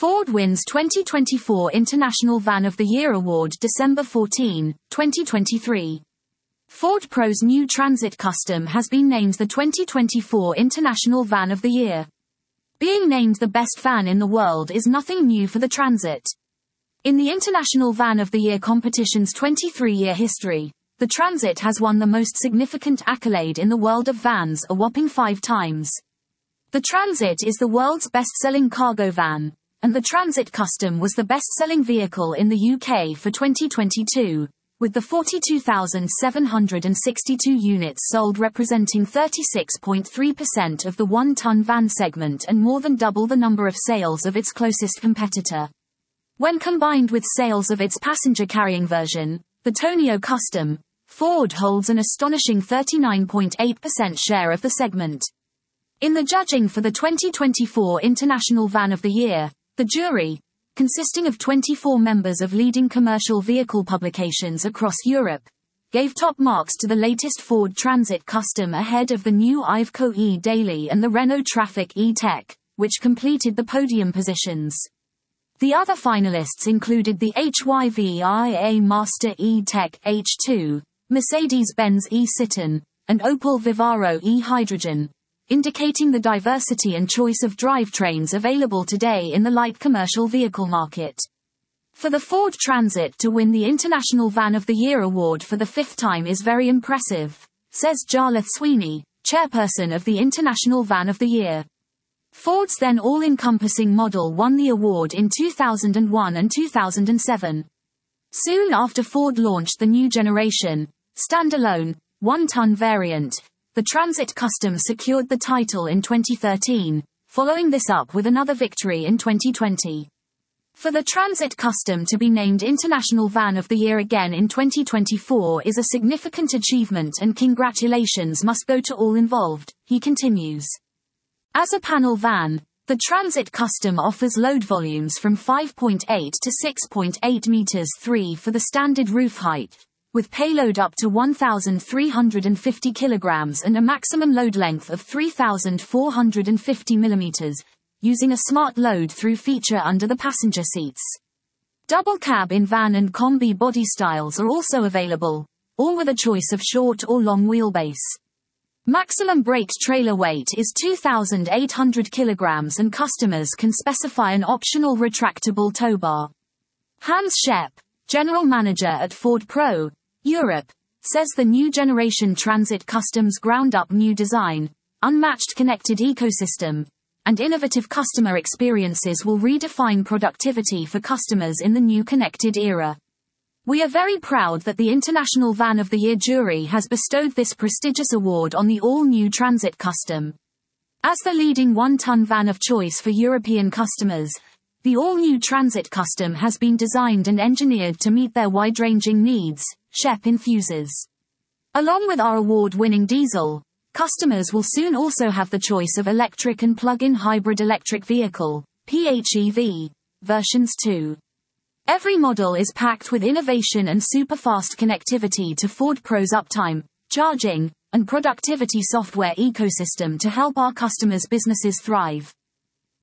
Ford wins 2024 International Van of the Year Award December 14, 2023. Ford Pro's new Transit Custom has been named the 2024 International Van of the Year. Being named the best van in the world is nothing new for the Transit. In the International Van of the Year competition's 23-year history, the Transit has won the most significant accolade in the world of vans a whopping 5 times. The Transit is the world's best-selling cargo van, and the Transit Custom was the best-selling vehicle in the UK for 2022, with the 42,762 units sold representing 36.3% of the one-ton van segment and more than double the number of sales of its closest competitor. When combined with sales of its passenger-carrying version, the Tonio Custom, Ford holds an astonishing 39.8% share of the segment. In the judging for the 2024 International Van of the Year, the jury, consisting of 24 members of leading commercial vehicle publications across Europe, gave top marks to the latest Ford Transit Custom ahead of the new Iveco E-Daily and the Renault Trafic E-Tech, which completed the podium positions. The other finalists included the HYV IA Master E-Tech H2, Mercedes-Benz E-Citan, and Opel Vivaro E-Hydrogen, indicating the diversity and choice of drivetrains available today in the light commercial vehicle market. For the Ford Transit to win the International Van of the Year award for the 5th time is very impressive, says Jarlath Sweeney, chairperson of the International Van of the Year. Ford's then all-encompassing model won the award in 2001 and 2007. Soon after Ford launched the new generation, standalone, one-ton variant, the Transit Custom secured the title in 2013, following this up with another victory in 2020. For the Transit Custom to be named International Van of the Year again in 2024 is a significant achievement and congratulations must go to all involved, he continues. As a panel van, the Transit Custom offers load volumes from 5.8 to 6.8 meters 3 for the standard roof height, with payload up to 1,350 kilograms and a maximum load length of 3,450 millimeters, using a smart load-through feature under the passenger seats. Double cab in van and combi body styles are also available, all with a choice of short or long wheelbase. Maximum braked trailer weight is 2,800 kilograms and customers can specify an optional retractable tow bar. Hans Schepp, general manager at Ford Pro, Europe, says the new generation Transit Custom's ground-up new design, unmatched connected ecosystem, and innovative customer experiences will redefine productivity for customers in the new connected era. We are very proud that the International Van of the Year jury has bestowed this prestigious award on the all-new Transit Custom. As the leading one-ton van of choice for European customers, the all-new Transit Custom has been designed and engineered to meet their wide-ranging needs, Schepp enthuses. Along with our award-winning diesel, customers will soon also have the choice of electric and plug-in hybrid electric vehicle, PHEV, versions too. Every model is packed with innovation and super-fast connectivity to Ford Pro's uptime, charging, and productivity software ecosystem to help our customers' businesses thrive.